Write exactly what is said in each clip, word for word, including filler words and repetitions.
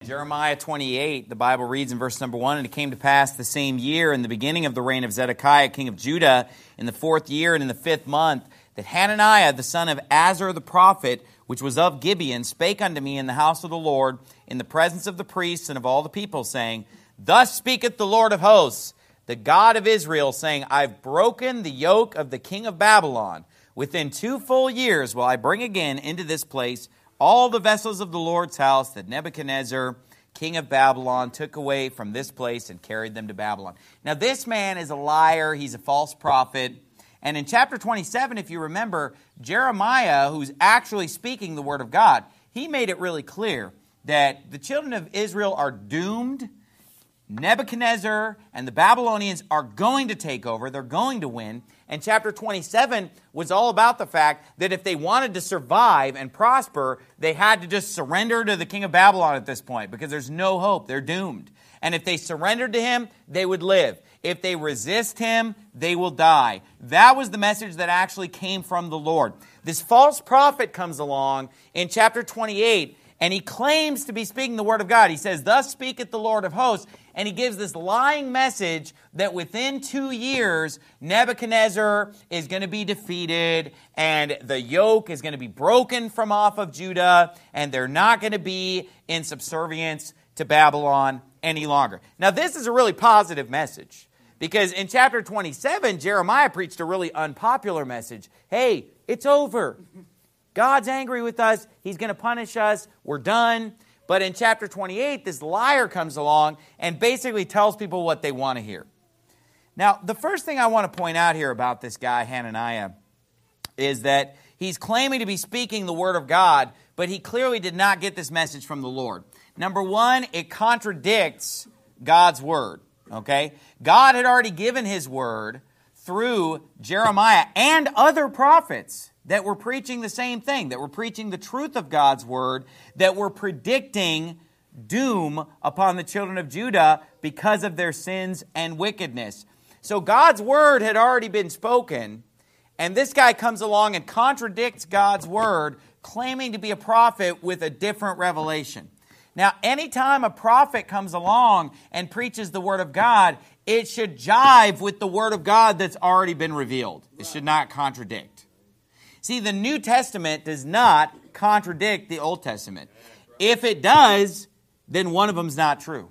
Jeremiah twenty-eight, the Bible reads in verse number one, "And it came to pass the same year, in the beginning of the reign of Zedekiah, king of Judah, in the fourth year and in the fifth month, that Hananiah, the son of Azur the prophet, which was of Gibeon, spake unto me in the house of the Lord, in the presence of the priests and of all the people, saying, Thus speaketh the Lord of hosts, the God of Israel, saying, I've broken the yoke of the king of Babylon. Within two full years will I bring again into this place all the vessels of the Lord's house that Nebuchadnezzar, king of Babylon, took away from this place and carried them to Babylon." Now this man is a liar. He's a false prophet. And in chapter twenty-seven, if you remember, Jeremiah, who's actually speaking the word of God, he made it really clear that the children of Israel are doomed. Nebuchadnezzar and the Babylonians are going to take over. They're going to win. And chapter twenty-seven was all about the fact that if they wanted to survive and prosper, they had to just surrender to the king of Babylon at this point, because there's no hope. They're doomed. And if they surrendered to him, they would live. If they resist him, they will die. That was the message that actually came from the Lord. This false prophet comes along in chapter twenty-eight, and he claims to be speaking the word of God. He says, "Thus speaketh the Lord of hosts." And he gives this lying message that within two years, Nebuchadnezzar is going to be defeated, and the yoke is going to be broken from off of Judah, and they're not going to be in subservience to Babylon any longer. Now, this is a really positive message, because in chapter twenty-seven, Jeremiah preached a really unpopular message. Hey, it's over. God's angry with us. He's going to punish us. We're done. But in chapter twenty-eight, this liar comes along and basically tells people what they want to hear. Now, the first thing I want to point out here about this guy, Hananiah, is that he's claiming to be speaking the word of God, but he clearly did not get this message from the Lord. Number one, it contradicts God's word. Okay? God had already given his word through Jeremiah and other prophets that were preaching the same thing, that were preaching the truth of God's word, that were predicting doom upon the children of Judah because of their sins and wickedness. So God's word had already been spoken, and this guy comes along and contradicts God's word, claiming to be a prophet with a different revelation. Now, anytime a prophet comes along and preaches the word of God, it should jive with the word of God that's already been revealed. It should not contradict. See, the New Testament does not contradict the Old Testament. If it does, then one of them's not true.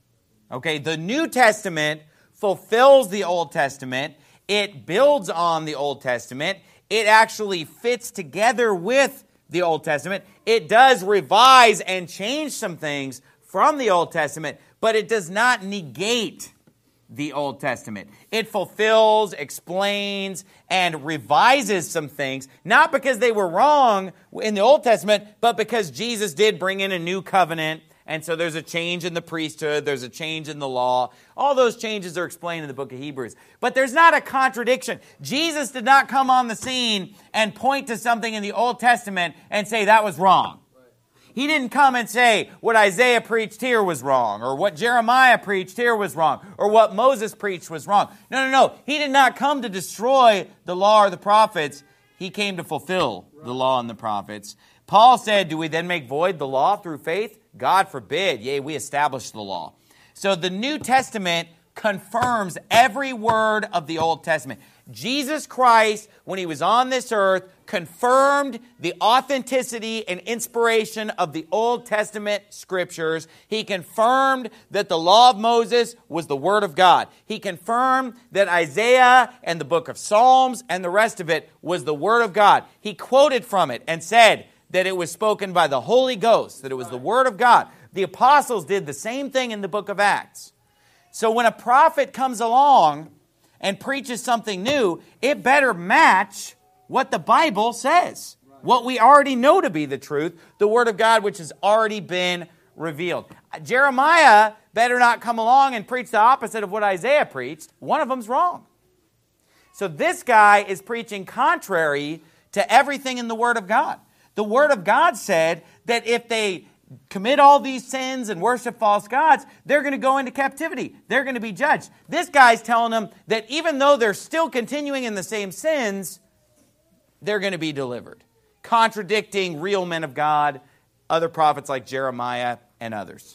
Okay, the New Testament fulfills the Old Testament. It builds on the Old Testament. It actually fits together with the Old Testament. It does revise and change some things from the Old Testament, but it does not negate the Old Testament. It fulfills, explains, and revises some things, not because they were wrong in the Old Testament, but because Jesus did bring in a new covenant, and so there's a change in the priesthood, there's a change in the law. All those changes are explained in the book of Hebrews. But there's not a contradiction. Jesus did not come on the scene and point to something in the Old Testament and say that was wrong. He didn't come and say what Isaiah preached here was wrong, or what Jeremiah preached here was wrong, or what Moses preached was wrong. No, no, no. He did not come to destroy the law or the prophets. He came to fulfill the law and the prophets. Paul said, do we then make void the law through faith? God forbid. Yea, we establish the law. So the New Testament confirms every word of the Old Testament. Jesus Christ, when he was on this earth, confirmed the authenticity and inspiration of the Old Testament scriptures. He confirmed that the law of Moses was the word of God. He confirmed that Isaiah and the book of Psalms and the rest of it was the word of God. He quoted from it and said that it was spoken by the Holy Ghost, that it was the word of God. The apostles did the same thing in the book of Acts. So when a prophet comes along and preaches something new, it better match what the Bible says. What we already know to be the truth, the Word of God which has already been revealed. Jeremiah better not come along and preach the opposite of what Isaiah preached. One of them's wrong. So this guy is preaching contrary to everything in the Word of God. The Word of God said that if they commit all these sins and worship false gods, they're going to go into captivity. They're going to be judged. This guy's telling them that even though they're still continuing in the same sins, they're going to be delivered. Contradicting real men of God, other prophets like Jeremiah and others.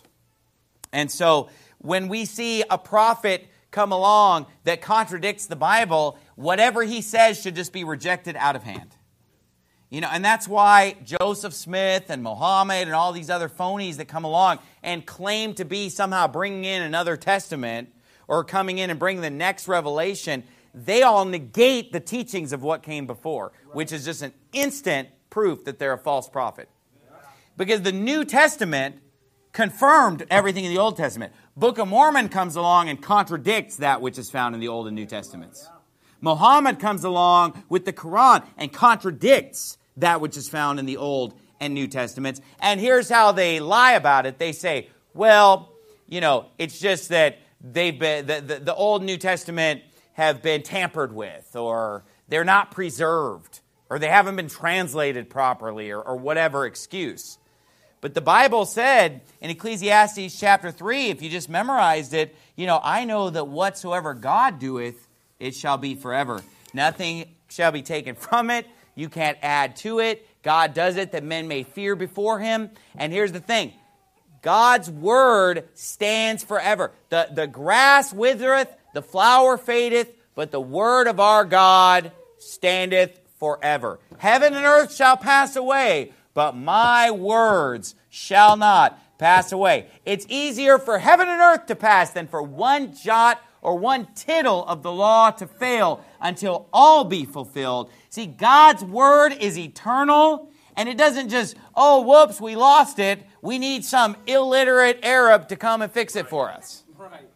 And so when we see a prophet come along that contradicts the Bible, whatever he says should just be rejected out of hand. You know, and that's why Joseph Smith and Muhammad and all these other phonies that come along and claim to be somehow bringing in another testament or coming in and bringing the next revelation, they all negate the teachings of what came before, which is just an instant proof that they're a false prophet. Because the New Testament confirmed everything in the Old Testament. Book of Mormon comes along and contradicts that which is found in the Old and New Testaments. Muhammad comes along with the Quran and contradicts that which is found in the Old and New Testaments. And here's how they lie about it. They say, well, you know, it's just that they've been the, the, the Old and New Testament have been tampered with, or they're not preserved, or they haven't been translated properly, or, or whatever excuse. But the Bible said in Ecclesiastes chapter three, if you just memorized it, you know, I know that whatsoever God doeth, it shall be forever. Nothing shall be taken from it. You can't add to it. God does it that men may fear before him. And here's the thing. God's word stands forever. The, the grass withereth, the flower fadeth, but the word of our God standeth forever. Heaven and earth shall pass away, but my words shall not pass away. It's easier for heaven and earth to pass than for one jot or one tittle of the law to fail until all be fulfilled. See, God's word is eternal, and it doesn't just, oh, whoops, we lost it. We need some illiterate Arab to come and fix it for us. Right.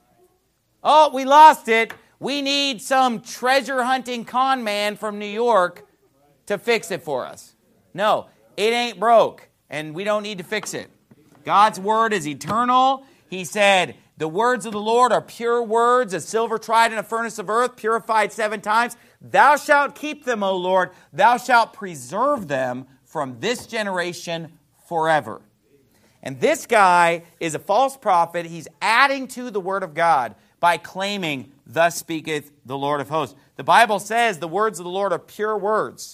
Oh, we lost it. We need some treasure-hunting con man from New York to fix it for us. No, it ain't broke, and we don't need to fix it. God's word is eternal. He said, the words of the Lord are pure words, as silver tried in a furnace of earth, purified seven times. Thou shalt keep them, O Lord. Thou shalt preserve them from this generation forever. And this guy is a false prophet. He's adding to the word of God by claiming, thus speaketh the Lord of hosts. The Bible says the words of the Lord are pure words.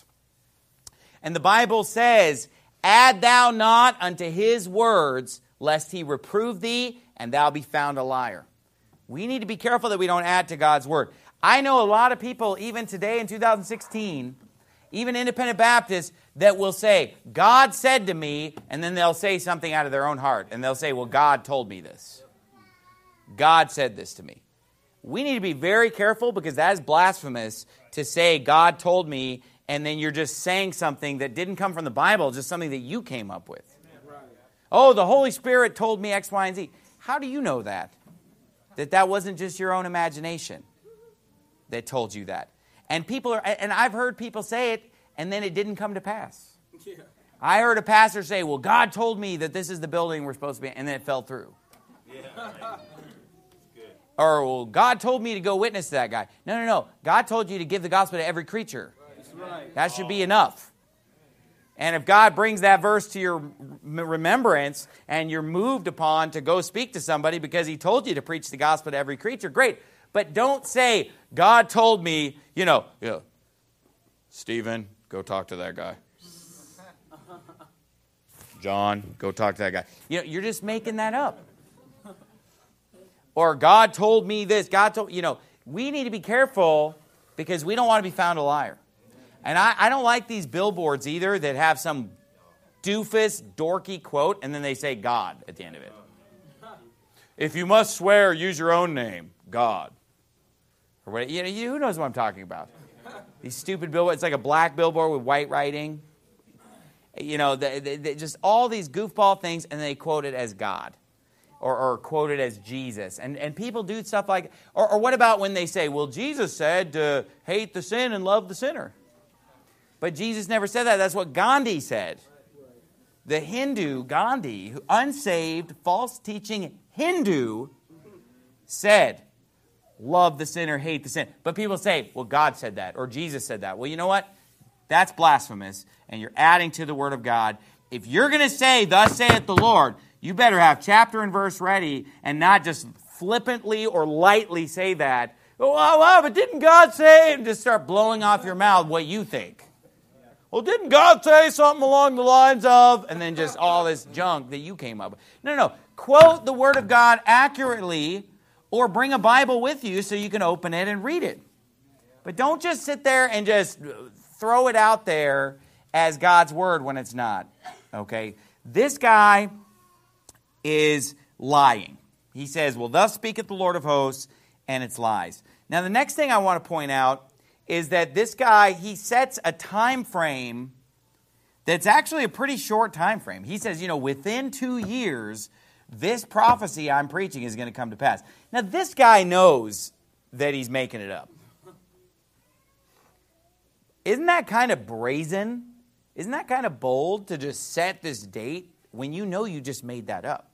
And the Bible says, add thou not unto his words, lest he reprove thee, and thou be found a liar. We need to be careful that we don't add to God's word. I know a lot of people, even today in two thousand sixteen, even independent Baptists, that will say, God said to me, and then they'll say something out of their own heart. And they'll say, well, God told me this. God said this to me. We need to be very careful, because that is blasphemous to say, God told me, and then you're just saying something that didn't come from the Bible, just something that you came up with. Oh, the Holy Spirit told me X, Y, and Z. How do you know that? That that wasn't just your own imagination that told you that. And people are, and I've heard people say it, and then it didn't come to pass. Yeah. I heard a pastor say, well, God told me that this is the building we're supposed to be in, and then it fell through. Yeah. Good. Or, well, God told me to go witness to that guy. No, no, no. God told you to give the gospel to every creature. Right. That should be enough. And if God brings that verse to your remembrance and you're moved upon to go speak to somebody because he told you to preach the gospel to every creature, great. But don't say, God told me, you know, yeah, Stephen, go talk to that guy. John, go talk to that guy. You know, you're just making that up. Or God told me this. God told, you know, we need to be careful because we don't want to be found a liar. And I, I don't like these billboards either that have some doofus, dorky quote, and then they say God at the end of it. If you must swear, use your own name, God. Or what, you know, you, who knows what I'm talking about? These stupid billboards. It's like a black billboard with white writing. You know, they, they, they, just all these goofball things, and they quote it as God. Or, or quote it as Jesus. And, and people do stuff like, or, or what about when they say, well, Jesus said to hate the sin and love the sinner. But Jesus never said that. That's what Gandhi said. The Hindu, Gandhi, who unsaved, false teaching Hindu, said, love the sinner, hate the sin. But people say, well, God said that, or Jesus said that. Well, you know what? That's blasphemous, and you're adding to the Word of God. If you're going to say, thus saith the Lord, you better have chapter and verse ready, and not just flippantly or lightly say that. Oh, well, well, but didn't God say? And just start blowing off your mouth what you think. well, didn't God say something along the lines of, and then just all this junk that you came up with. No, no, no. Quote the Word of God accurately, or bring a Bible with you so you can open it and read it. But don't just sit there and just throw it out there as God's Word when it's not. Okay? This guy is lying. He says, well, thus speaketh the Lord of hosts, and it's lies. Now, the next thing I want to point out is that this guy, he sets a time frame that's actually a pretty short time frame. He says, you know, within two years, this prophecy I'm preaching is going to come to pass. Now, this guy knows that he's making it up. Isn't that kind of brazen? Isn't that kind of bold to just set this date when you know you just made that up?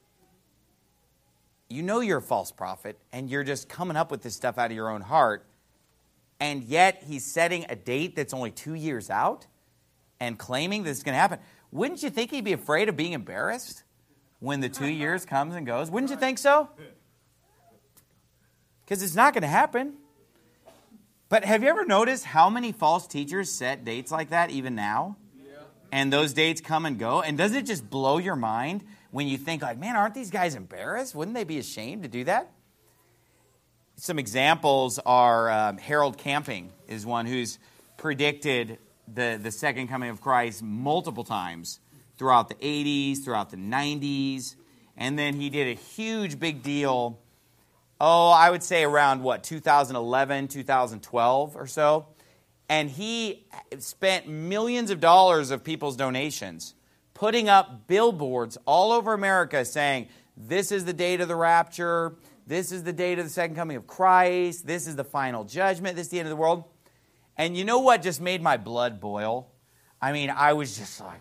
You know you're a false prophet, and you're just coming up with this stuff out of your own heart, and yet he's setting a date that's only two years out and claiming this is going to happen. Wouldn't you think he'd be afraid of being embarrassed when the two years comes and goes? Wouldn't you think so? Because it's not going to happen. But have you ever noticed how many false teachers set dates like that even now? Yeah. And those dates come and go? And doesn't it just blow your mind when you think, like, man, aren't these guys embarrassed? Wouldn't they be ashamed to do that? Some examples are um, Harold Camping is one who's predicted the, the second coming of Christ multiple times throughout the eighties, throughout the nineties. And then he did a huge big deal Oh, I would say around, what, two thousand eleven, two thousand twelve or so. And he spent millions of dollars of people's donations putting up billboards all over America saying, this is the date of the rapture, this is the date of the second coming of Christ, this is the final judgment, this is the end of the world. And you know what just made my blood boil? I mean, I was just like,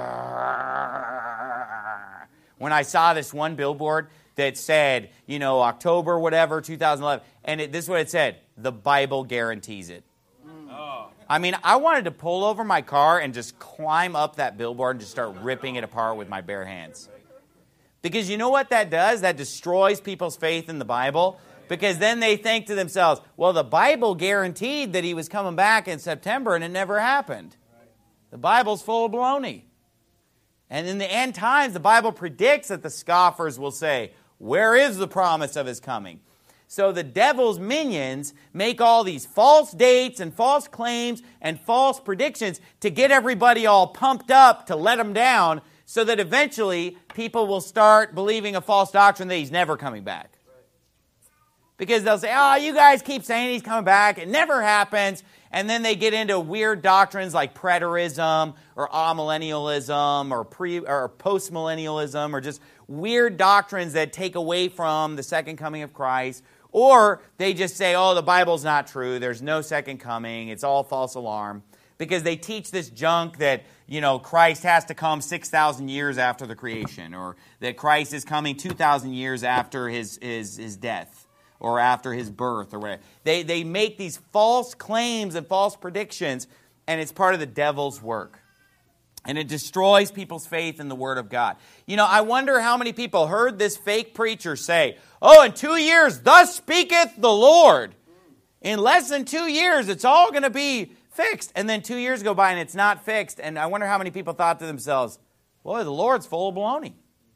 when I saw this one billboard that said, you know, October, whatever, two thousand eleven. And it, this is what it said. The Bible guarantees it. Oh. I mean, I wanted to pull over my car and just climb up that billboard and just start ripping it apart with my bare hands. Because you know what that does? That destroys people's faith in the Bible. Because then they think to themselves, well, the Bible guaranteed that he was coming back in September and it never happened. The Bible's full of baloney. And in the end times, the Bible predicts that the scoffers will say, where is the promise of his coming? So the devil's minions make all these false dates and false claims and false predictions to get everybody all pumped up, to let them down, so that eventually people will start believing a false doctrine that he's never coming back. Because they'll say, oh, you guys keep saying he's coming back. It never happens. And then they get into weird doctrines like preterism or amillennialism or pre or postmillennialism or just weird doctrines that take away from the second coming of Christ. Or they just say, oh, the Bible's not true. There's no second coming. It's all false alarm. Because they teach this junk that, you know, Christ has to come six thousand years after the creation, or that Christ is coming two thousand years after his, his, his death, or after his birth, or whatever. They, they make these false claims and false predictions, and it's part of the devil's work. And it destroys people's faith in the Word of God. You know, I wonder how many people heard this fake preacher say, oh, in two years, thus speaketh the Lord. In less than two years, it's all going to be fixed. And then two years go by and it's not fixed. And I wonder how many people thought to themselves, boy, the Lord's full of baloney.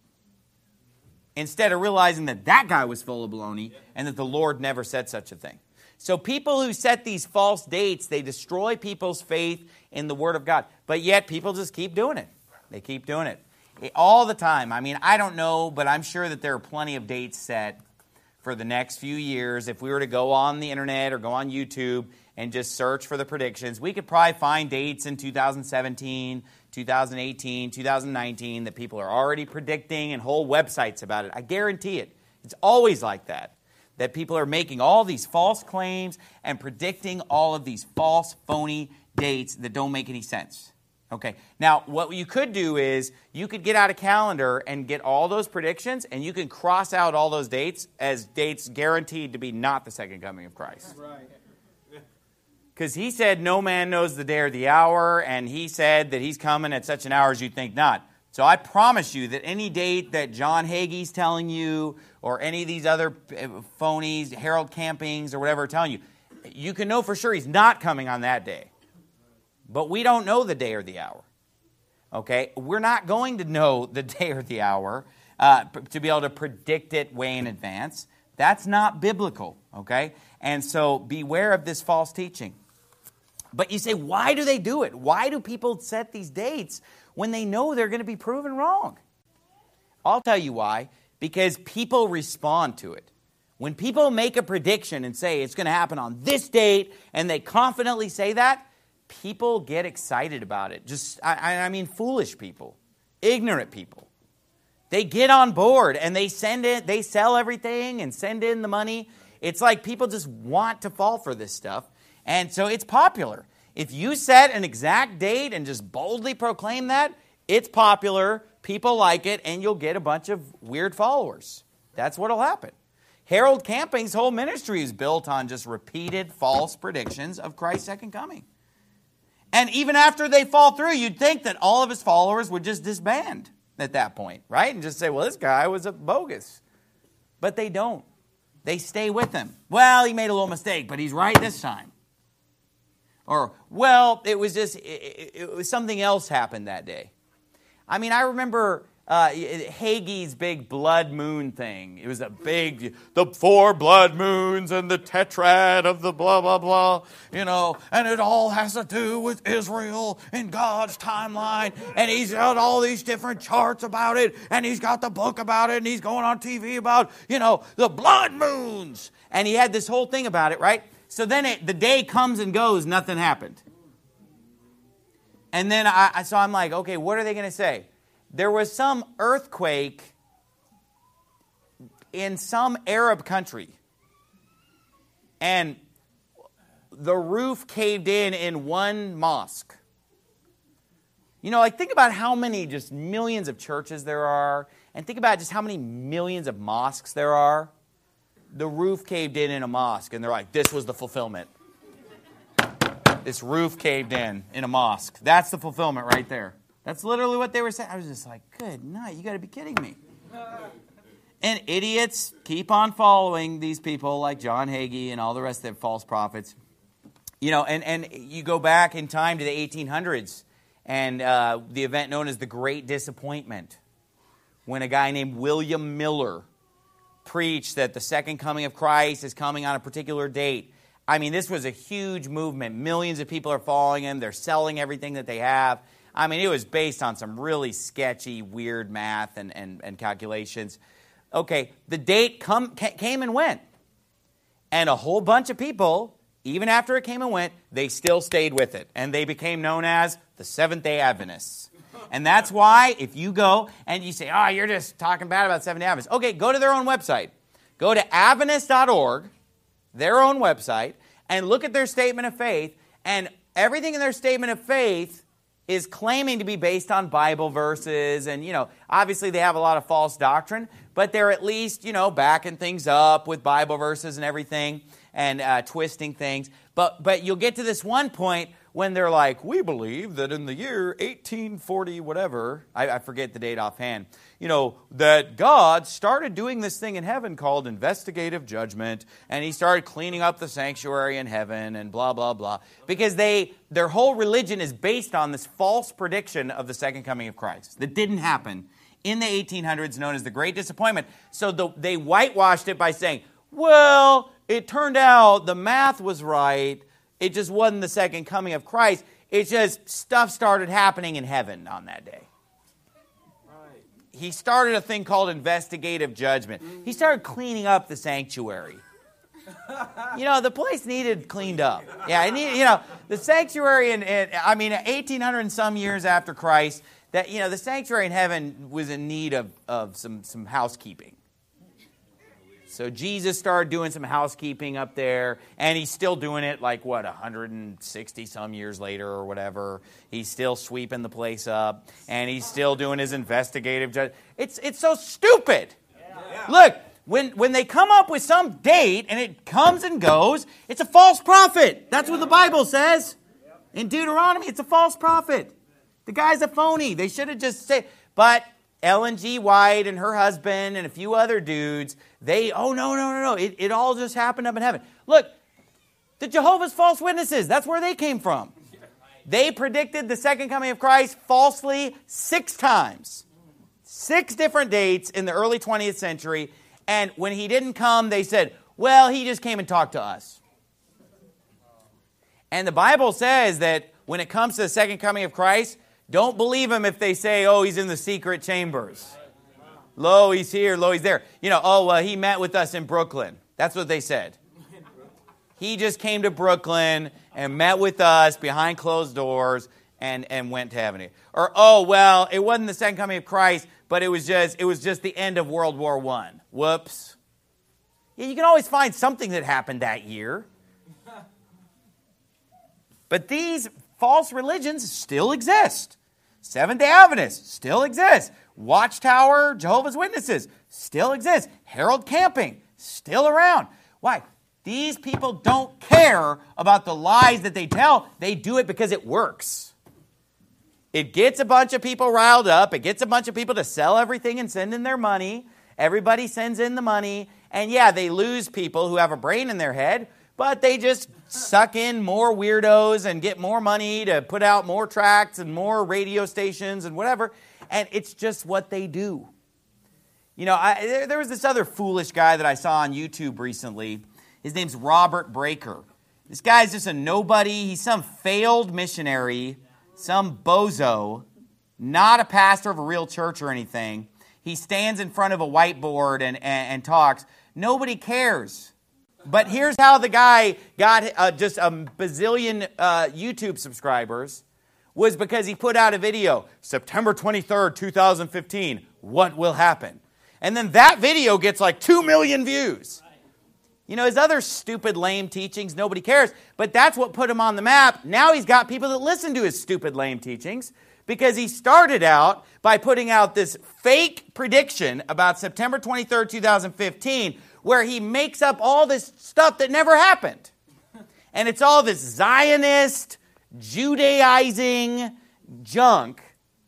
Instead of realizing that that guy was full of baloney and that the Lord never said such a thing. So people who set these false dates, they destroy people's faith in the Word of God. But yet people just keep doing it. They keep doing it. All the time. I mean, I don't know, but I'm sure that there are plenty of dates set for the next few years. If we were to go on the internet or go on YouTube and just search for the predictions, we could probably find dates in two thousand seventeen, two thousand eighteen, two thousand nineteen that people are already predicting and whole websites about it. I guarantee it. It's always like that. That people are making all these false claims and predicting all of these false, phony dates that don't make any sense. Okay, now what you could do is you could get out a calendar and get all those predictions, and you can cross out all those dates as dates guaranteed to be not the second coming of Christ. Right. Because he said no man knows the day or the hour, and he said that he's coming at such an hour as you think not. So I promise you that any date that John Hagee's telling you, or any of these other phonies, Harold Campings or whatever are telling you, you can know for sure he's not coming on that day. But we don't know the day or the hour. Okay? We're not going to know the day or the hour uh, to be able to predict it way in advance. That's not biblical. Okay? And so beware of this false teaching. But you say, why do they do it? Why do people set these dates when they know they're going to be proven wrong? I'll tell you why. Because people respond to it. When people make a prediction and say it's going to happen on this date, and they confidently say that, people get excited about it. Just, I, I mean, foolish people, ignorant people. They get on board and they send it, they sell everything and send in the money. It's like people just want to fall for this stuff. And so it's popular. If you set an exact date and just boldly proclaim that, it's popular, people like it, and you'll get a bunch of weird followers. That's what'll happen. Harold Camping's whole ministry is built on just repeated false predictions of Christ's second coming. And even after they fall through, you'd think that all of his followers would just disband at that point, right? And just say, well, this guy was a bogus. But they don't. They stay with him. Well, he made a little mistake, but he's right this time. Or, well, it was just, it, it was something else happened that day. I mean, I remember uh, Hagee's big blood moon thing. It was a big, the four blood moons and the tetrad of the blah, blah, blah, you know, and it all has to do with Israel and God's timeline. And he's got all these different charts about it, and he's got the book about it, and he's going on T V about, you know, the blood moons. And he had this whole thing about it, right? So then it, the day comes and goes, nothing happened. And then I, so I'm like, okay, what are they going to say? There was some earthquake in some Arab country. And the roof caved in in one mosque. You know, like think about how many just millions of churches there are. And think about just how many millions of mosques there are. The roof caved in in a mosque. And they're like, this was the fulfillment. This roof caved in in a mosque. That's the fulfillment right there. That's literally what they were saying. I was just like, good night, you got to be kidding me. And idiots keep on following these people like John Hagee and all the rest of them false prophets. You know, and, and you go back in time to the eighteen hundreds and uh, the event known as the Great Disappointment, when a guy named William Miller preached that the second coming of Christ is coming on a particular date. I mean, this was a huge movement. Millions of people are following him. They're selling everything that they have. I mean, it was based on some really sketchy, weird math and, and, and calculations. Okay, the date come, came and went. And a whole bunch of people, even after it came and went, they still stayed with it. And they became known as the Seventh-day Adventists. And that's why if you go and you say, oh, you're just talking bad about Seventh-day Adventists. Okay, go to their own website. Go to adventist dot org, their own website, and look at their statement of faith. And everything in their statement of faith is claiming to be based on Bible verses. And, you know, obviously they have a lot of false doctrine, but they're at least, you know, backing things up with Bible verses and everything and uh, twisting things. But but you'll get to this one point when they're like, we believe that in the year eighteen forty whatever, I, I forget the date offhand, you know, that God started doing this thing in heaven called investigative judgment, and he started cleaning up the sanctuary in heaven and blah, blah, blah. Because they their whole religion is based on this false prediction of the second coming of Christ that didn't happen in the eighteen hundreds, known as the Great Disappointment. So the, they whitewashed it by saying, well, it turned out the math was right. It just wasn't the second coming of Christ. It's just stuff started happening in heaven on that day. Right. He started a thing called investigative judgment. He started cleaning up the sanctuary. You know, the place needed cleaned up. Yeah, it needed, you know, the sanctuary, in, in, I mean, eighteen hundred and some years after Christ, that, you know, the sanctuary in heaven was in need of, of some, some housekeeping. So Jesus started doing some housekeeping up there, and he's still doing it like, what, one hundred sixty some years later or whatever. He's still sweeping the place up, and he's still doing his investigative judgment. It's, it's so stupid. Yeah. Look, when, when they come up with some date, and it comes and goes, it's a false prophet. That's what the Bible says. In Deuteronomy, it's a false prophet. The guy's a phony. They should have just said, but Ellen G. White and her husband and a few other dudes, they, oh, no, no, no, no. It, it all just happened up in heaven. Look, the Jehovah's False Witnesses, that's where they came from. They predicted the second coming of Christ falsely six times. Six different dates in the early twentieth century. And when he didn't come, they said, well, he just came and talked to us. And the Bible says that when it comes to the second coming of Christ, don't believe him if they say, oh, he's in the secret chambers. Lo, he's here. Lo, he's there. You know, oh, well, he met with us in Brooklyn. That's what they said. He just came to Brooklyn and met with us behind closed doors and, and went to heaven. Or, oh, well, it wasn't the second coming of Christ, but it was just it was just the end of World War One. Whoops. Yeah, you can always find something that happened that year. But these false religions still exist. Seventh-day Adventists still exist. Watchtower, Jehovah's Witnesses still exist. Herald Camping still around. Why? These people don't care about the lies that they tell. They do it because it works. It gets a bunch of people riled up. It gets a bunch of people to sell everything and send in their money. Everybody sends in the money. And yeah, they lose people who have a brain in their head, but they just suck in more weirdos and get more money to put out more tracts and more radio stations and whatever. And it's just what they do. You know, I, there, there was this other foolish guy that I saw on YouTube recently. His name's Robert Breaker. This guy's just a nobody. He's some failed missionary, some bozo, not a pastor of a real church or anything. He stands in front of a whiteboard and, and, and talks. Nobody cares. But here's how the guy got uh, just a bazillion uh, YouTube subscribers, was because he put out a video, September twenty-third, twenty fifteen, what will happen? And then that video gets like two million views. You know, his other stupid, lame teachings, nobody cares. But that's what put him on the map. Now he's got people that listen to his stupid, lame teachings because he started out by putting out this fake prediction about September twenty-third, twenty fifteen, where he makes up all this stuff that never happened. And it's all this Zionist, Judaizing junk,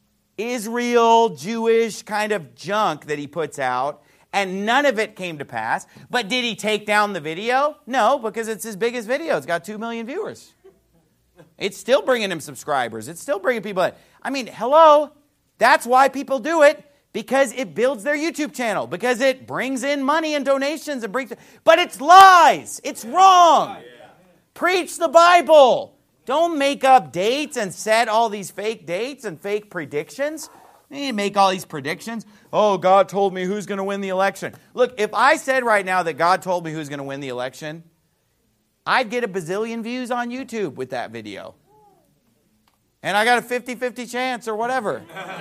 Israel, Jewish kind of junk that he puts out. And none of it came to pass. But did he take down the video? No, because it's his biggest video. It's got two million viewers. It's still bringing him subscribers. It's still bringing people in. I mean, hello, that's why people do it, because it builds their YouTube channel, because it brings in money and donations and brings. But it's lies. It's wrong. Preach the Bible. Don't make up dates and set all these fake dates and fake predictions. You make all these predictions. Oh, God told me who's going to win the election. Look, if I said right now that God told me who's going to win the election, I'd get a bazillion views on YouTube with that video. And I got a fifty-fifty chance or whatever.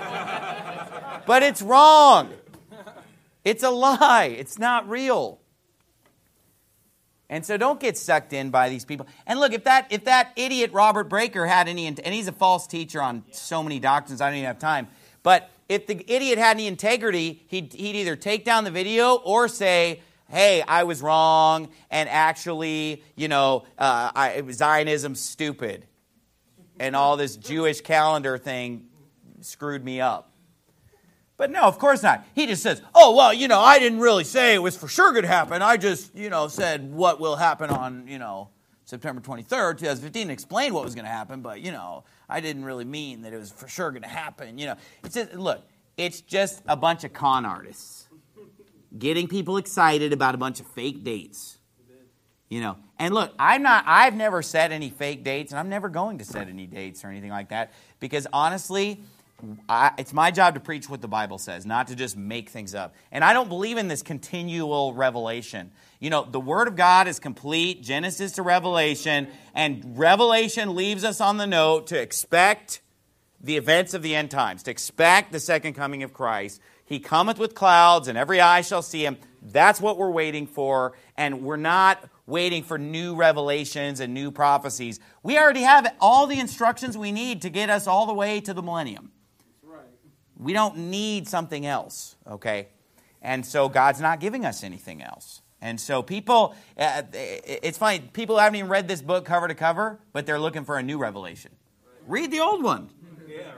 But it's wrong. It's a lie. It's not real. And so don't get sucked in by these people. And look, if that if that idiot Robert Breaker had any, and he's a false teacher on so many doctrines, I don't even have time. But if the idiot had any integrity, he'd, he'd either take down the video or say, hey, I was wrong, and actually, you know, uh, I, Zionism's stupid. And all this Jewish calendar thing screwed me up. But no, of course not. He just says, oh, well, you know, I didn't really say it was for sure going to happen. I just, you know, said what will happen on, you know, September twenty-third, twenty fifteen, explained what was going to happen, but, you know, I didn't really mean that it was for sure going to happen. You know, it's just, look, it's just a bunch of con artists getting people excited about a bunch of fake dates. You know, and look, I'm not, I've never set any fake dates, and I'm never going to set any dates or anything like that, because honestly, I, it's my job to preach what the Bible says, not to just make things up. And I don't believe in this continual revelation. You know, the Word of God is complete, Genesis to Revelation, and Revelation leaves us on the note to expect the events of the end times, to expect the second coming of Christ. He cometh with clouds, and every eye shall see him. That's what we're waiting for, and we're not waiting for new revelations and new prophecies. We already have all the instructions we need to get us all the way to the millennium. That's right. We don't need something else, okay? And so God's not giving us anything else. And so people, uh, it's funny, people haven't even read this book cover to cover, but they're looking for a new revelation. Right. Read the old one. Yeah, right.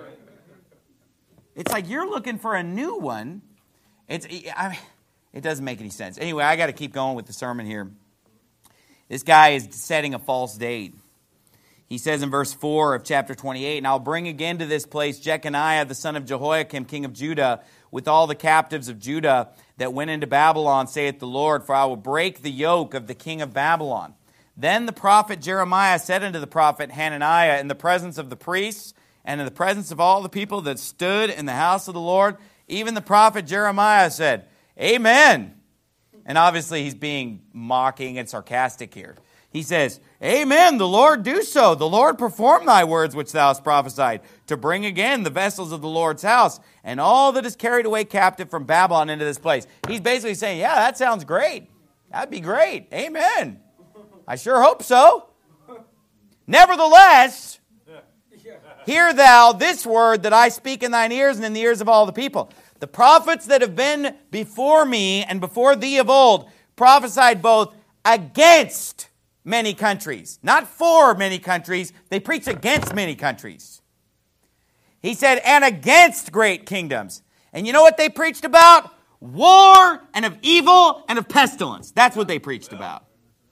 It's like you're looking for a new one. It's I mean, it doesn't make any sense. Anyway, I got to keep going with the sermon here. This guy is setting a false date. He says in verse four of chapter twenty-eight, "And I'll bring again to this place Jeconiah the son of Jehoiakim, king of Judah, with all the captives of Judah that went into Babylon, saith the Lord, for I will break the yoke of the king of Babylon." Then the prophet Jeremiah said unto the prophet Hananiah in the presence of the priests and in the presence of all the people that stood in the house of the Lord, even the prophet Jeremiah said, "Amen." And obviously he's being mocking and sarcastic here. He says, "Amen, the Lord do so. The Lord perform thy words which thou hast prophesied, to bring again the vessels of the Lord's house, and all that is carried away captive from Babylon into this place." He's basically saying, yeah, that sounds great. That'd be great. Amen. I sure hope so. Nevertheless, hear thou this word that I speak in thine ears and in the ears of all the people. The prophets that have been before me and before thee of old prophesied both against many countries, not for many countries. They preached against many countries. He said, and against great kingdoms. And you know what they preached about? War and of evil and of pestilence. That's what they preached about.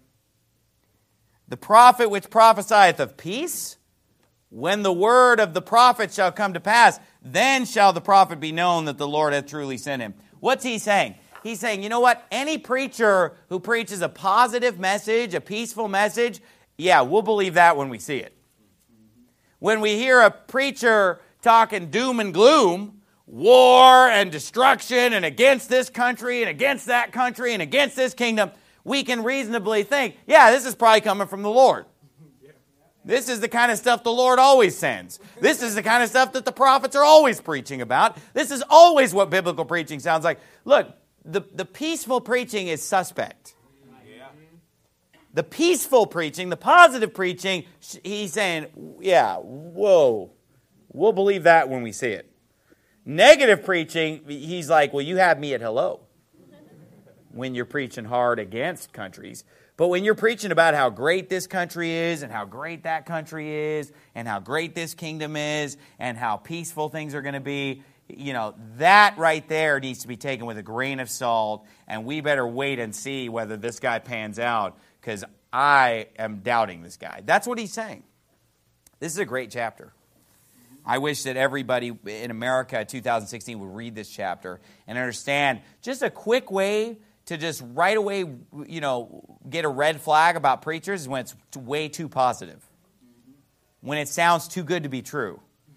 The prophet which prophesieth of peace, when the word of the prophet shall come to pass, then shall the prophet be known that the Lord hath truly sent him. What's he saying? He's saying, you know what? Any preacher who preaches a positive message, a peaceful message, yeah, we'll believe that when we see it. When we hear a preacher talking doom and gloom, war and destruction and against this country and against that country and against this kingdom, we can reasonably think, yeah, this is probably coming from the Lord. This is the kind of stuff the Lord always sends. This is the kind of stuff that the prophets are always preaching about. This is always what biblical preaching sounds like. Look, The, the peaceful preaching is suspect. Yeah. The peaceful preaching, the positive preaching, he's saying, yeah, whoa, we'll believe that when we see it. Negative preaching, he's like, well, you have me at hello when you're preaching hard against countries. But when you're preaching about how great this country is and how great that country is and how great this kingdom is and how peaceful things are going to be, you know, that right there needs to be taken with a grain of salt, and we better wait and see whether this guy pans out, because I am doubting this guy. That's what he's saying. This is a great chapter. I wish that everybody in America two thousand sixteen would read this chapter and understand just a quick way to just right away, you know, get a red flag about preachers is when it's way too positive, when it sounds too good to be true.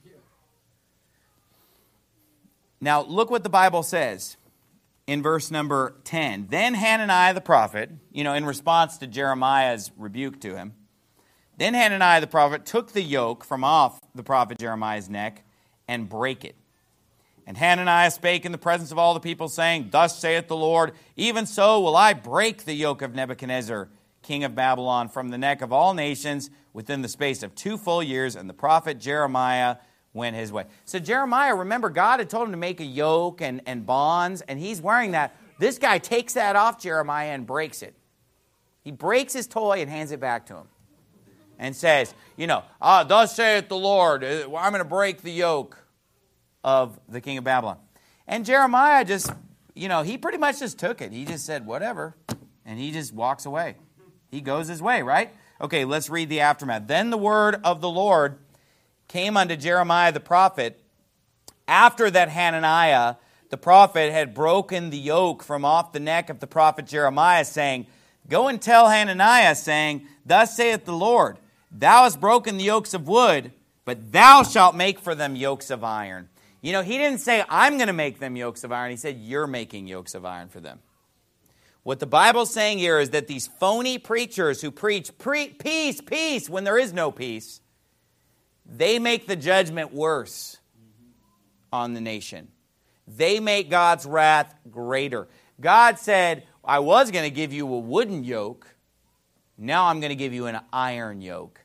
Now, look what the Bible says in verse number ten. Then Hananiah the prophet, you know, in response to Jeremiah's rebuke to him, then Hananiah the prophet took the yoke from off the prophet Jeremiah's neck and brake it. And Hananiah spake in the presence of all the people, saying, Thus saith the Lord, even so will I break the yoke of Nebuchadnezzar, king of Babylon, from the neck of all nations within the space of two full years. And the prophet Jeremiah went his way. So Jeremiah, remember, God had told him to make a yoke and, and bonds, and he's wearing that. This guy takes that off Jeremiah and breaks it. He breaks his toy and hands it back to him and says, you know, ah, thus saith the Lord, I'm going to break the yoke of the king of Babylon. And Jeremiah just, you know, he pretty much just took it. He just said, whatever, and he just walks away. He goes his way, right? Okay, let's read the aftermath. Then the word of the Lord came unto Jeremiah the prophet, after that Hananiah the prophet had broken the yoke from off the neck of the prophet Jeremiah, saying, Go and tell Hananiah, saying, Thus saith the Lord, Thou hast broken the yokes of wood, but thou shalt make for them yokes of iron. You know, he didn't say, I'm going to make them yokes of iron. He said, you're making yokes of iron for them. What the Bible's saying here is that these phony preachers who preach pre- peace, peace, when there is no peace, they make the judgment worse on the nation. They make God's wrath greater. God said, I was going to give you a wooden yoke. Now I'm going to give you an iron yoke.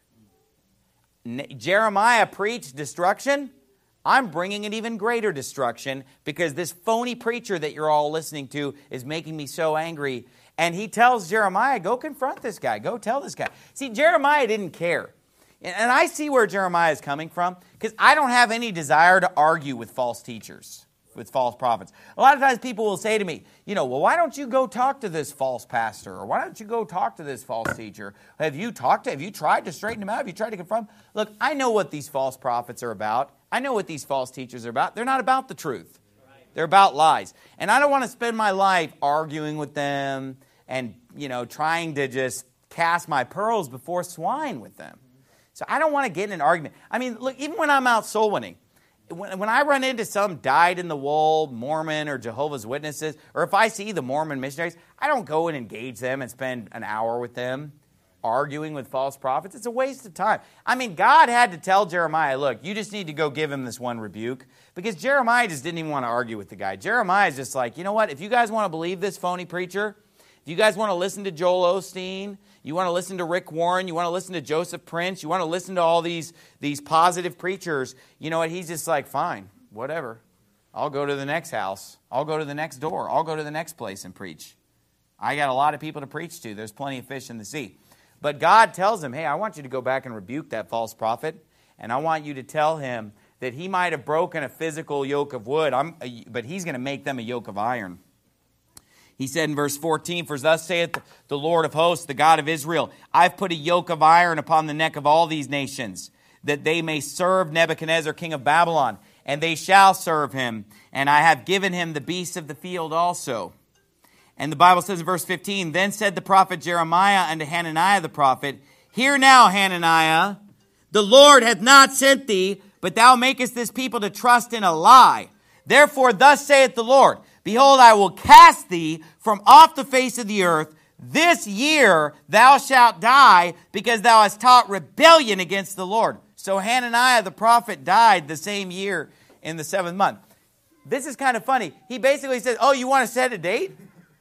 Jeremiah preached destruction. I'm bringing an even greater destruction because this phony preacher that you're all listening to is making me so angry. And he tells Jeremiah, go confront this guy. Go tell this guy. See, Jeremiah didn't care. And I see where Jeremiah is coming from, because I don't have any desire to argue with false teachers, with false prophets. A lot of times people will say to me, you know, well, why don't you go talk to this false pastor? Or why don't you go talk to this false teacher? Have you talked to, have you tried to straighten them out? Have you tried to confront them? Look, I know what these false prophets are about. I know what these false teachers are about. They're not about the truth. They're about lies. And I don't want to spend my life arguing with them and, you know, trying to just cast my pearls before swine with them. So I don't want to get in an argument. I mean, look, even when I'm out soul winning, when, when I run into some dyed-in-the-wool Mormon or Jehovah's Witnesses, or if I see the Mormon missionaries, I don't go and engage them and spend an hour with them arguing with false prophets. It's a waste of time. I mean, God had to tell Jeremiah, look, you just need to go give him this one rebuke, because Jeremiah just didn't even want to argue with the guy. Jeremiah's just like, you know what, if you guys want to believe this phony preacher, if you guys want to listen to Joel Osteen, you want to listen to Rick Warren, you want to listen to Joseph Prince, you want to listen to all these, these positive preachers, you know what, he's just like, fine, whatever. I'll go to the next house. I'll go to the next door. I'll go to the next place and preach. I got a lot of people to preach to. There's plenty of fish in the sea. But God tells him, hey, I want you to go back and rebuke that false prophet, and I want you to tell him that he might have broken a physical yoke of wood, I'm, but he's going to make them a yoke of iron. He said in verse fourteen, for thus saith the Lord of hosts, the God of Israel, I've put a yoke of iron upon the neck of all these nations, that they may serve Nebuchadnezzar, king of Babylon, and they shall serve him, and I have given him the beasts of the field also. And the Bible says in verse fifteen, then said the prophet Jeremiah unto Hananiah the prophet, hear now, Hananiah, the Lord hath not sent thee, but thou makest this people to trust in a lie. Therefore thus saith the Lord, behold, I will cast thee from off the face of the earth. This year thou shalt die, because thou hast taught rebellion against the Lord. So Hananiah the prophet died the same year in the seventh month. This is kind of funny. He basically says, oh, you want to set a date?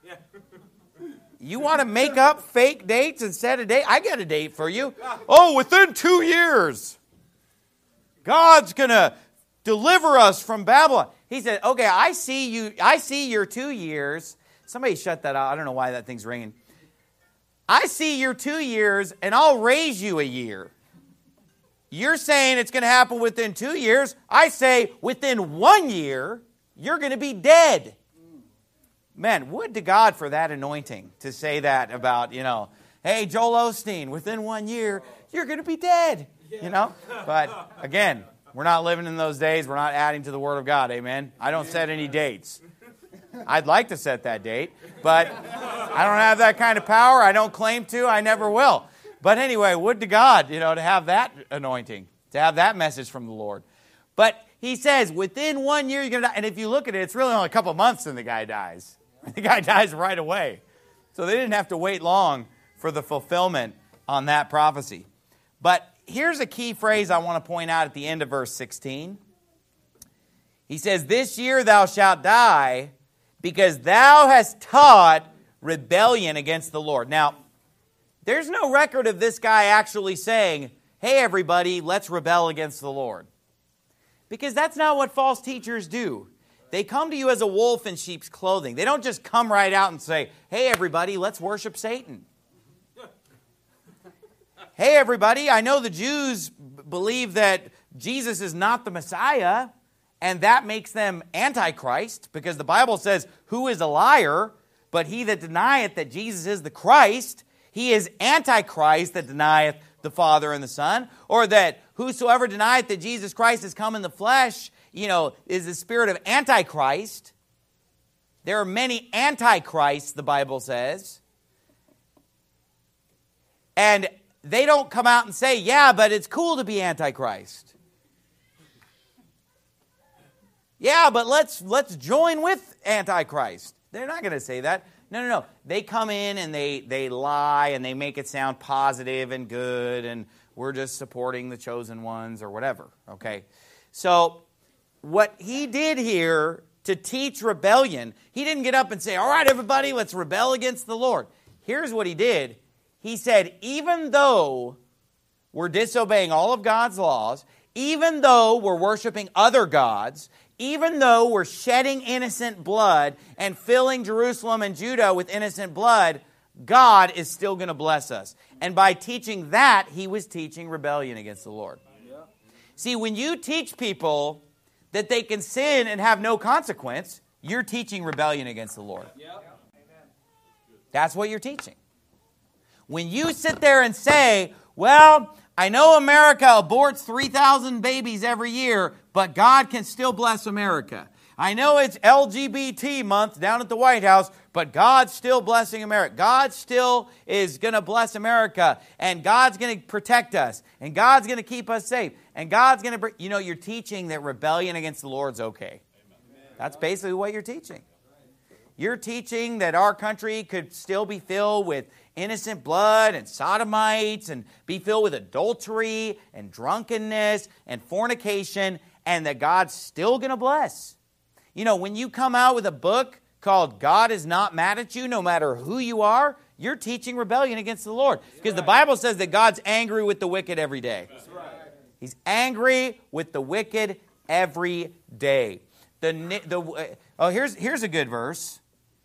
You want to make up fake dates and set a date? I got a date for you. Oh, within two years, God's going to deliver us from Babylon. He said, okay, I see you. I see your two years. Somebody shut that out. I don't know why that thing's ringing. I see your two years, and I'll raise you a year. You're saying it's going to happen within two years. I say within one year, you're going to be dead. Man, would to God for that anointing to say that about, you know, hey, Joel Osteen, within one year, you're going to be dead, you know. But again, we're not living in those days. We're not adding to the Word of God, amen. I don't set any dates. I'd like to set that date, but I don't have that kind of power. I don't claim to. I never will. But anyway, would to God, you know, to have that anointing, to have that message from the Lord. But he says, within one year, you're going to die. And if you look at it, it's really only a couple months and the guy dies. The guy dies right away. So they didn't have to wait long for the fulfillment on that prophecy. But here's a key phrase I want to point out at the end of verse sixteen. He says, this year thou shalt die, because thou hast taught rebellion against the Lord. Now, there's no record of this guy actually saying, hey, everybody, let's rebel against the Lord. Because that's not what false teachers do. They come to you as a wolf in sheep's clothing. They don't just come right out and say, hey, everybody, let's worship Satan. Hey, everybody, I know the Jews believe that Jesus is not the Messiah, and that makes them Antichrist, because the Bible says, who is a liar, but he that denieth that Jesus is the Christ, he is Antichrist that denieth the Father and the Son, or that whosoever denieth that Jesus Christ has come in the flesh, you know, is the spirit of Antichrist. There are many Antichrists, the Bible says. And they don't come out and say, yeah, but it's cool to be Antichrist. Yeah, but let's let's join with Antichrist. They're not going to say that. No, no, no. They come in and they, they lie and they make it sound positive and good, and we're just supporting the chosen ones or whatever, okay? So what he did here to teach rebellion, he didn't get up and say, all right, everybody, let's rebel against the Lord. Here's what he did. He said, even though we're disobeying all of God's laws, even though we're worshiping other gods, even though we're shedding innocent blood and filling Jerusalem and Judah with innocent blood, God is still going to bless us. And by teaching that, he was teaching rebellion against the Lord. See, when you teach people that they can sin and have no consequence, you're teaching rebellion against the Lord. That's what you're teaching. When you sit there and say, well, I know America aborts three thousand babies every year, but God can still bless America. I know it's L G B T month down at the White House, but God's still blessing America. God still is going to bless America, and God's going to protect us, and God's going to keep us safe, and God's going to, you know, you're teaching that rebellion against the Lord's okay. That's basically what you're teaching. You're teaching that our country could still be filled with innocent blood and sodomites and be filled with adultery and drunkenness and fornication, and that God's still going to bless. You know, when you come out with a book called God is Not Mad at You, no matter who you are, you're teaching rebellion against the Lord. Because the Bible says that God's angry with the wicked every day. He's angry with the wicked every day. The, the, oh, here's, here's a good verse.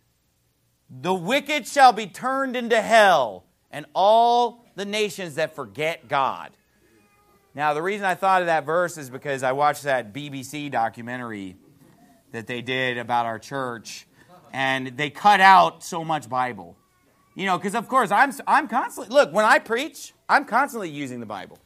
The wicked shall be turned into hell, and all the nations that forget God. Now, the reason I thought of that verse is because I watched that B B C documentary that they did about our church, and they cut out so much Bible. You know, because of course, I'm, I'm constantly, look, when I preach, I'm constantly using the Bible.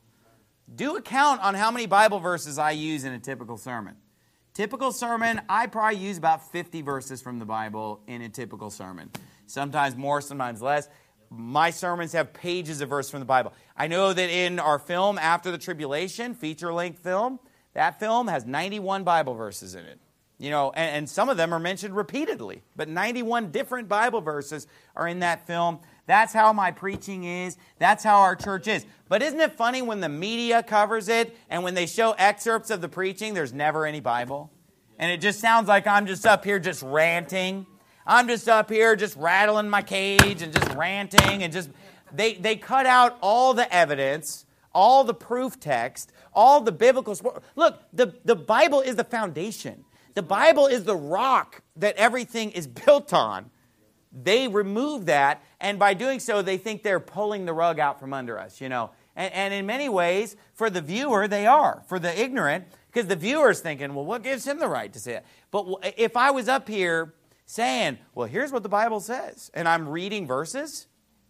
Do a count on how many Bible verses I use in a typical sermon. Typical sermon, I probably use about fifty verses from the Bible in a typical sermon. Sometimes more, sometimes less. My sermons have pages of verses from the Bible. I know that in our film, After the Tribulation, feature-length film, that film has ninety-one Bible verses in it. You know, and, and some of them are mentioned repeatedly. But ninety-one different Bible verses are in that film. That's how my preaching is. That's how our church is. But isn't it funny when the media covers it and when they show excerpts of the preaching, there's never any Bible? And it just sounds like I'm just up here just ranting. I'm just up here just rattling my cage and just ranting and just... They, they cut out all the evidence, all the proof text, all the biblical... Look, the, the Bible is the foundation. The Bible is the rock that everything is built on. They remove that, and by doing so, they think they're pulling the rug out from under us, you know. And, and in many ways, for the viewer, they are. For the ignorant, because the viewer's thinking, well, what gives him the right to say it? But if I was up here saying, well, here's what the Bible says, and I'm reading verses,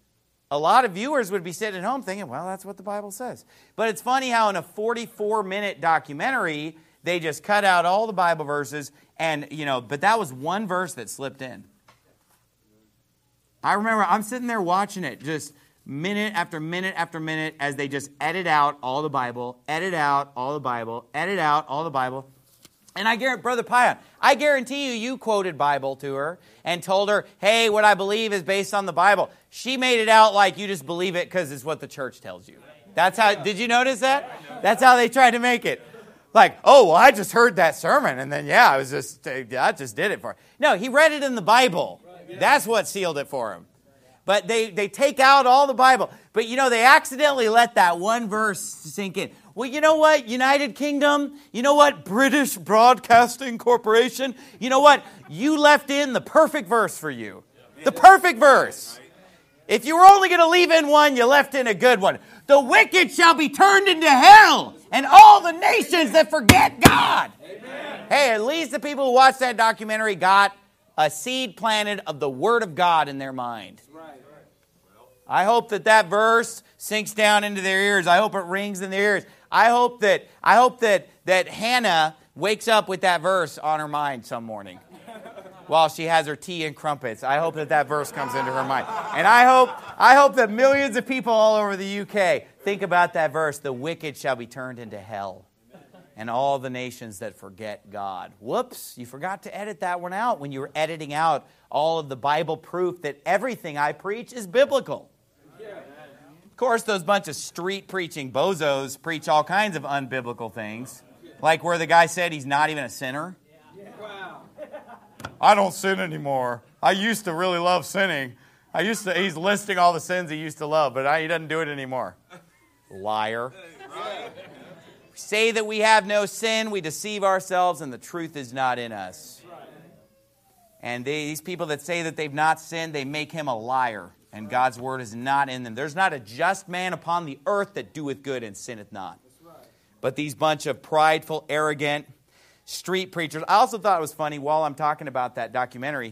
a lot of viewers would be sitting at home thinking, well, that's what the Bible says. But it's funny how in a forty-four minute documentary, they just cut out all the Bible verses, and, you know, but that was one verse that slipped in. I remember I'm sitting there watching it just minute after minute after minute as they just edit out all the Bible, edit out all the Bible, edit out all the Bible. And I guarantee, Brother Pion, I guarantee you, you quoted Bible to her and told her, hey, what I believe is based on the Bible. She made it out like you just believe it because it's what the church tells you. That's how, did you notice that? That's how they tried to make it. Like, oh, well, I just heard that sermon, and then, yeah, I was just, I just did it for him. No, he read it in the Bible. That's what sealed it for him. But they, they take out all the Bible. But, you know, they accidentally let that one verse sink in. Well, you know what, United Kingdom? You know what, British Broadcasting Corporation? You know what? You left in the perfect verse for you. The perfect verse. If you were only going to leave in one, you left in a good one. The wicked shall be turned into hell, and all the nations that forget God. Amen. Hey, at least the people who watched that documentary got a seed planted of the Word of God in their mind. I hope that that verse sinks down into their ears. I hope it rings in their ears. I hope that I hope that that Hannah wakes up with that verse on her mind some morning while she has her tea and crumpets. I hope that that verse comes into her mind. And I hope I hope that millions of people all over the U K think about that verse, the wicked shall be turned into hell, and all the nations that forget God. Whoops, you forgot to edit that one out when you were editing out all of the Bible proof that everything I preach is biblical. Of course, those bunch of street preaching bozos preach all kinds of unbiblical things, like where the guy said he's not even a sinner. I don't sin anymore. I used to really love sinning. I used to. He's listing all the sins he used to love, but I, he doesn't do it anymore. Liar. We say that we have no sin, we deceive ourselves, and the truth is not in us. And they, these people that say that they've not sinned, they make him a liar, and God's word is not in them. There's not a just man upon the earth that doeth good and sinneth not. But these bunch of prideful, arrogant, street preachers. I also thought it was funny while I'm talking about that documentary.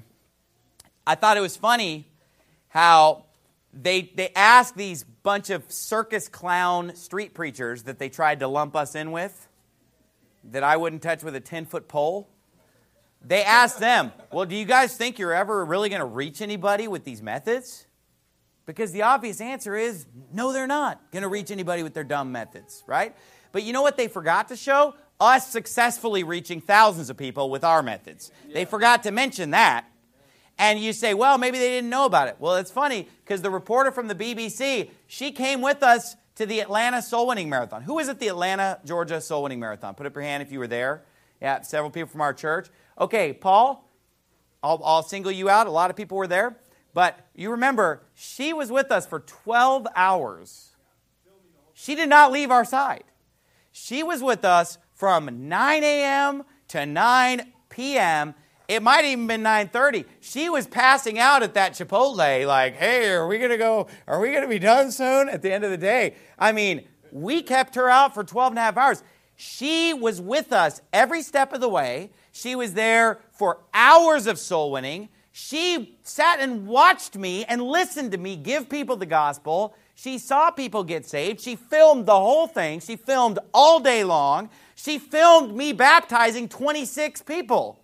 I thought it was funny how they they asked these bunch of circus clown street preachers that they tried to lump us in with, that I wouldn't touch with a ten-foot pole. They asked them, well, do you guys think you're ever really going to reach anybody with these methods? Because the obvious answer is, no, they're not going to reach anybody with their dumb methods, right? But you know what they forgot to show? Us successfully reaching thousands of people with our methods. Yeah. They forgot to mention that. And you say, well, maybe they didn't know about it. Well, it's funny because the reporter from the B B C, she came with us to the Atlanta Soul Winning Marathon. Who was at the Atlanta, Georgia Soul Winning Marathon? Put up your hand if you were there. Yeah, several people from our church. Okay, Paul, I'll, I'll single you out. A lot of people were there. But you remember, she was with us for twelve hours. She did not leave our side. She was with us from nine a.m. to nine p.m., it might have even been nine thirty. She was passing out at that Chipotle like, hey, are we going to go, are we going to be done soon at the end of the day? I mean, we kept her out for twelve and a half hours. She was with us every step of the way. She was there for hours of soul winning. She sat and watched me and listened to me give people the gospel. She saw people get saved. She filmed the whole thing. She filmed all day long. She filmed me baptizing twenty-six people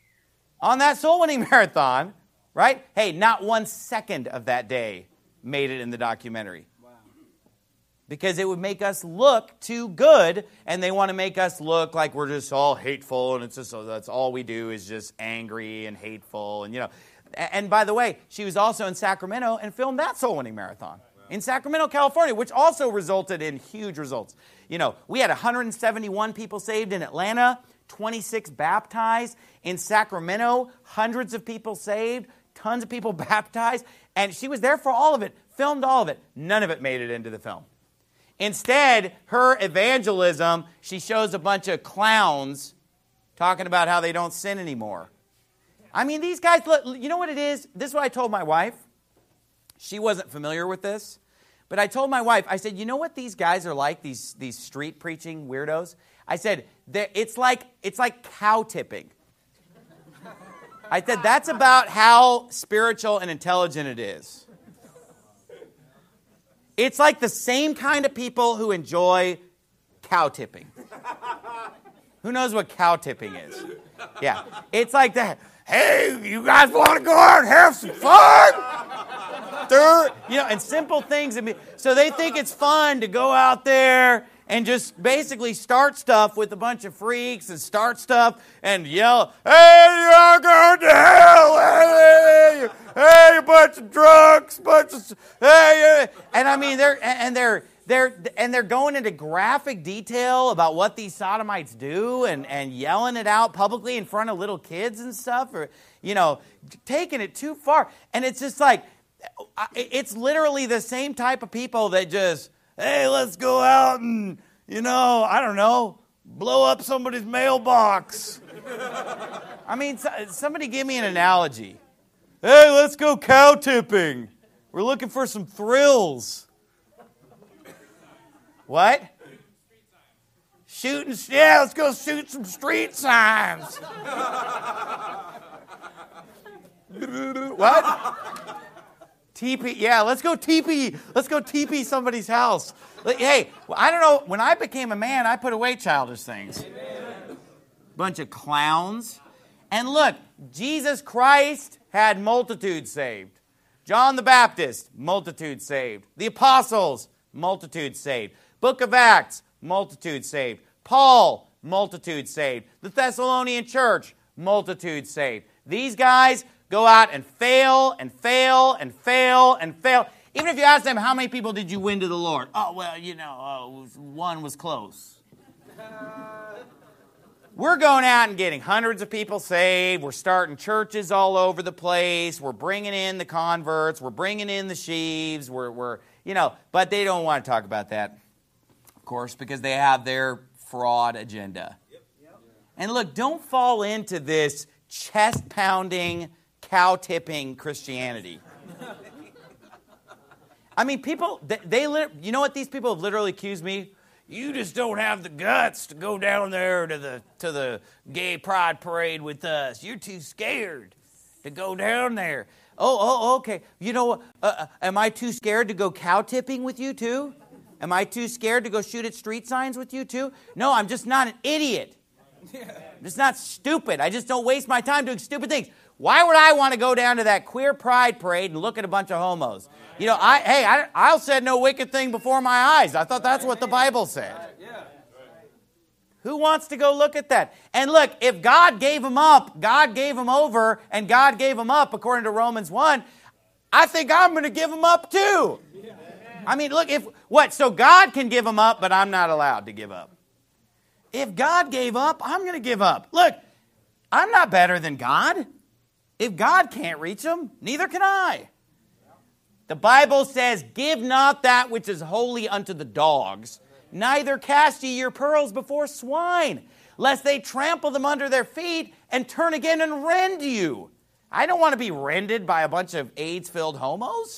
on that soul winning marathon, right? Hey, not one second of that day made it in the documentary. Wow. Because it would make us look too good, and they want to make us look like we're just all hateful, and it's just that's all we do is just angry and hateful, and you know. And by the way, she was also in Sacramento and filmed that soul winning marathon in Sacramento, California, which also resulted in huge results. You know, we had one hundred seventy-one people saved in Atlanta, twenty-six baptized. In Sacramento, hundreds of people saved, tons of people baptized. And she was there for all of it, filmed all of it. None of it made it into the film. Instead, her evangelism, she shows a bunch of clowns talking about how they don't sin anymore. I mean, these guys, you know what it is? This is what I told my wife. She wasn't familiar with this. But I told my wife, I said, you know what these guys are like, these, these street preaching weirdos? I said, it's like, it's like cow tipping. I said, that's about how spiritual and intelligent it is. It's like the same kind of people who enjoy cow tipping. Who knows what cow tipping is? Yeah, it's like that. Hey, you guys want to go out and have some fun? Third, you know, and simple things. So they think it's fun to go out there and just basically start stuff with a bunch of freaks and start stuff and yell, hey, you're going to hell! Hey, hey, a bunch of drunks, bunch of hey, and I mean they're and they're they're and they're going into graphic detail about what these sodomites do and and yelling it out publicly in front of little kids and stuff, or you know, taking it too far. And it's just like it's literally the same type of people that just, hey, let's go out and, you know, I don't know, blow up somebody's mailbox. I mean, somebody give me an analogy. Hey, let's go cow tipping. We're looking for some thrills. What? Shooting, yeah, let's go shoot some street signs. What? T P, yeah, let's go T P. Let's go T P somebody's house. Hey, I don't know. When I became a man, I put away childish things. Amen. Bunch of clowns. And look, Jesus Christ had multitudes saved. John the Baptist, multitudes saved. The apostles, multitudes saved. Book of Acts, multitudes saved. Paul, multitudes saved. The Thessalonian church, multitudes saved. These guys go out and fail and fail and fail and fail. Even if you ask them, how many people did you win to the Lord? Oh, well, you know, uh, one was close. We're going out and getting hundreds of people saved. We're starting churches all over the place. We're bringing in the converts. We're bringing in the sheaves. We're, we're, you know, but they don't want to talk about that, of course, because they have their fraud agenda. Yep. Yep. And look, don't fall into this chest-pounding, cow-tipping Christianity. I mean, people, they, they, you know what these people have literally accused me? you just don't have the guts to go down there to the to the gay pride parade with us. You're too scared to go down there. Oh, oh, okay. You know, uh, uh, am I too scared to go cow tipping with you too? Am I too scared to go shoot at street signs with you too? No, I'm just not an idiot. I'm just not stupid. I just don't waste my time doing stupid things. Why would I want to go down to that queer pride parade and look at a bunch of homos? You know, I hey, I, I'll said no wicked thing before my eyes. I thought that's what the Bible said. Who wants to go look at that? And look, if God gave them up, God gave them over, and God gave them up, according to Romans one, I think I'm going to give them up too. I mean, look, if what? So God can give them up, but I'm not allowed to give up. If God gave up, I'm going to give up. Look, I'm not better than God. If God can't reach them, neither can I. The Bible says, give not that which is holy unto the dogs, neither cast ye your pearls before swine, lest they trample them under their feet and turn again and rend you. I don't want to be rended by a bunch of AIDS-filled homos.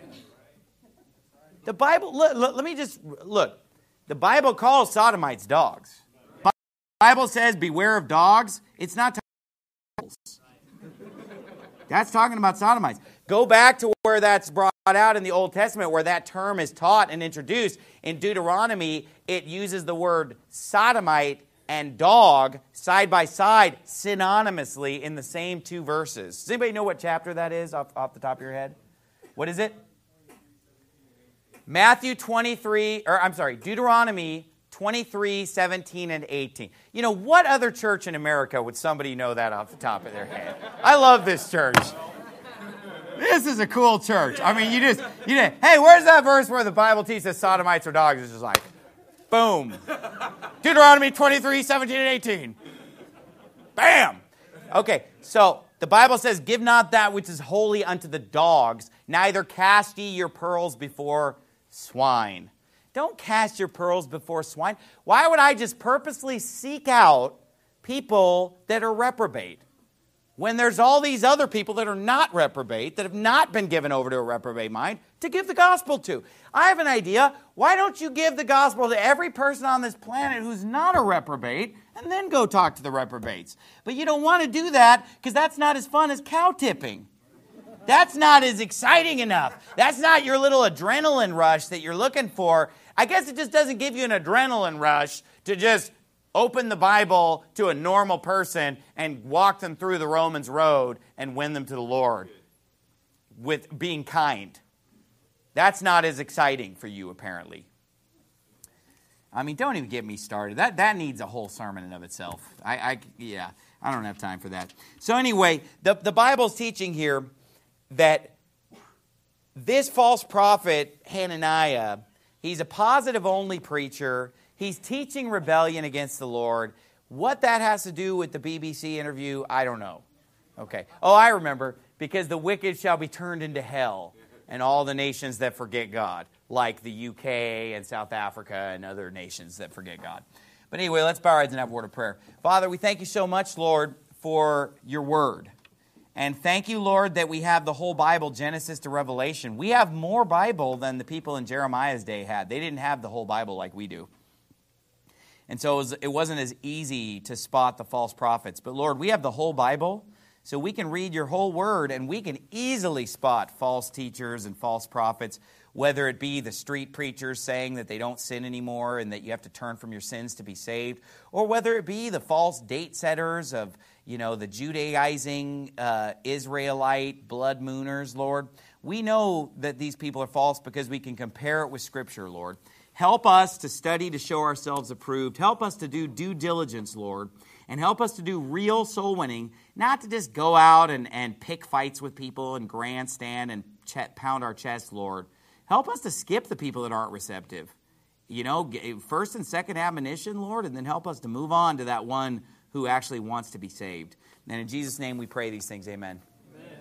The Bible, look, look, let me just, look. The Bible calls sodomites dogs. The Bible says, beware of dogs. It's not talking about That's talking about sodomites. Go back to where that's brought out in the Old Testament, where that term is taught and introduced. In Deuteronomy, it uses the word sodomite and dog side by side synonymously in the same two verses. Does anybody know what chapter that is off, off the top of your head? What is it? Matthew twenty-three, or I'm sorry, Deuteronomy twenty-three, seventeen, and eighteen. You know, what other church in America would somebody know that off the top of their head? I love this church. This is a cool church. I mean, you just, you just, hey, where's that verse where the Bible teaches sodomites are dogs? It's just like, boom. Deuteronomy twenty-three, seventeen, and eighteen. Bam. Okay, so the Bible says, give not that which is holy unto the dogs, neither cast ye your pearls before swine. Don't cast your pearls before swine. Why would I just purposely seek out people that are reprobate when there's all these other people that are not reprobate, that have not been given over to a reprobate mind, to give the gospel to? I have an idea. Why don't you give the gospel to every person on this planet who's not a reprobate, and then go talk to the reprobates? But you don't want to do that because that's not as fun as cow tipping. That's not as exciting enough. That's not your little adrenaline rush that you're looking for. I guess it just doesn't give you an adrenaline rush to just open the Bible to a normal person and walk them through the Romans road and win them to the Lord with being kind. That's not as exciting for you, apparently. I mean, don't even get me started. That that needs a whole sermon in of itself. I, I yeah, I don't have time for that. So anyway, the, the Bible's teaching here that this false prophet, Hananiah, he's a positive-only preacher. He's teaching rebellion against the Lord. What that has to do with the B B C interview, I don't know. Okay. Oh, I remember. Because the wicked shall be turned into hell, and all the nations that forget God, like the U K and South Africa and other nations that forget God. But anyway, let's bow our heads and have a word of prayer. Father, we thank you so much, Lord, for your word. And thank you, Lord, that we have the whole Bible, Genesis to Revelation. We have more Bible than the people in Jeremiah's day had. They didn't have the whole Bible like we do. And so it, was, it wasn't as easy to spot the false prophets. But Lord, we have the whole Bible, so we can read your whole word, and we can easily spot false teachers and false prophets, whether it be the street preachers saying that they don't sin anymore and that you have to turn from your sins to be saved, or whether it be the false date setters of, you know, the Judaizing uh, Israelite blood mooners, Lord. We know that these people are false because we can compare it with Scripture, Lord. Help us to study to show ourselves approved. Help us to do due diligence, Lord. And help us to do real soul winning, not to just go out and, and pick fights with people and grandstand and ch- pound our chest, Lord. Help us to skip the people that aren't receptive. You know, first and second admonition, Lord, and then help us to move on to that one who actually wants to be saved. And in Jesus' name we pray these things, amen.